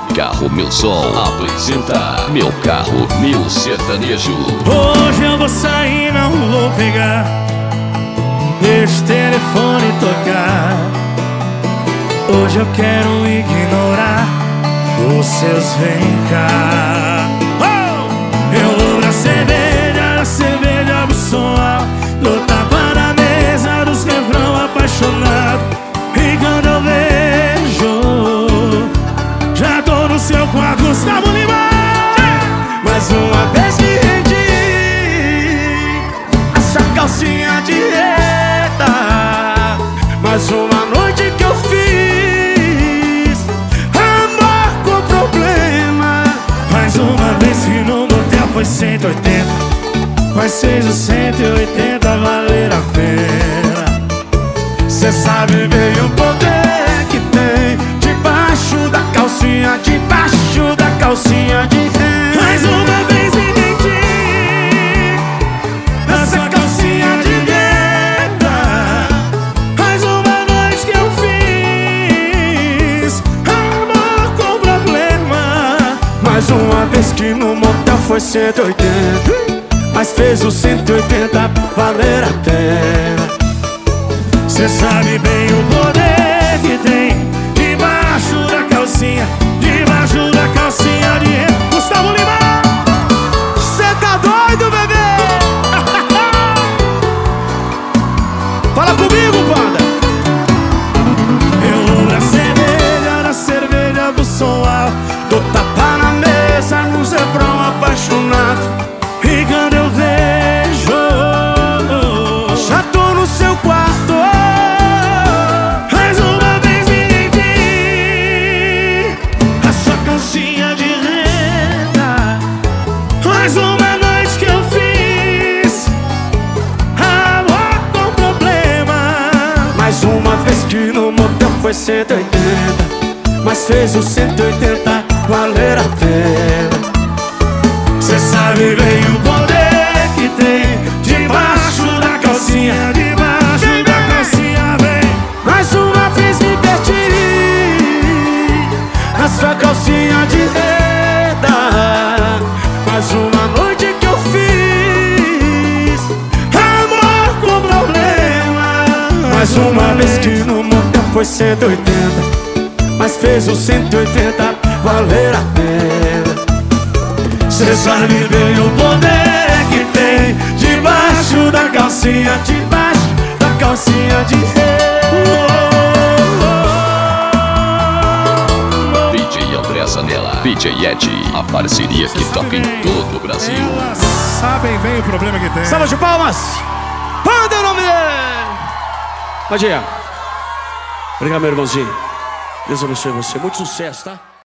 Meu carro, meu som apresenta Meu carro, meu sertanejo. Hoje eu vou sair, não vou pegar, deixa o telefone tocar. Hoje eu quero ignorar os seus vem cá. Eu vou pra cerveja pro som alto, dou tapa na mesa dos refrão apaixonado. E quando eu vejo, já tô no seu quarto, Gustavo Lima. Mais uma vez que rendi a sua calcinha de reta, mais uma noite que eu fiz amor com problema. Mais uma vez que no motel foi 180, mas fez os 180 valer a pena. Cê sabe bem o poder que tem debaixo da calcinha, debaixo da calcinha de renda. Mais uma vez entendi essa calcinha de renda. Mais uma noite que eu fiz amor com problema. Mais uma vez que no motel foi 180, mas fez os 180 valer a pena. Cê sabe bem o poder que tem debaixo da calcinha, debaixo da calcinha de renda. Gustavo Lima, cê tá doido, bebê? Fala comigo, banda. Eu vou na cerveja do som alto, dou tapa na mesa nos refrão apaixonado. E quando eu vejo, já tô no seu quarto. Mais uma vez me rendi a sua calcinha de renda. Mais uma noite que eu fiz amor com problema. Mais uma vez que no motel foi 180, mas fez os 180 valer a pena. Cê sabe bem o poder que tem debaixo da calcinha, debaixo da calcinha, vem. Mais uma vez me perdi na sua calcinha de renda. Mais uma noite que eu fiz amor com problema. Mais uma vez que no motel foi 180, mas fez os 180 valer a pena. Cê sabe bem o poder que tem debaixo da calcinha, debaixo da calcinha de DJ André Zanella, DJ Ed, a parceria que toca em todo o Brasil. Elas sabem bem o problema que tem. Salva de palmas! Manda o nome dele! Bom dia. Obrigado, meu irmãozinho. Deus abençoe você. Muito sucesso, tá?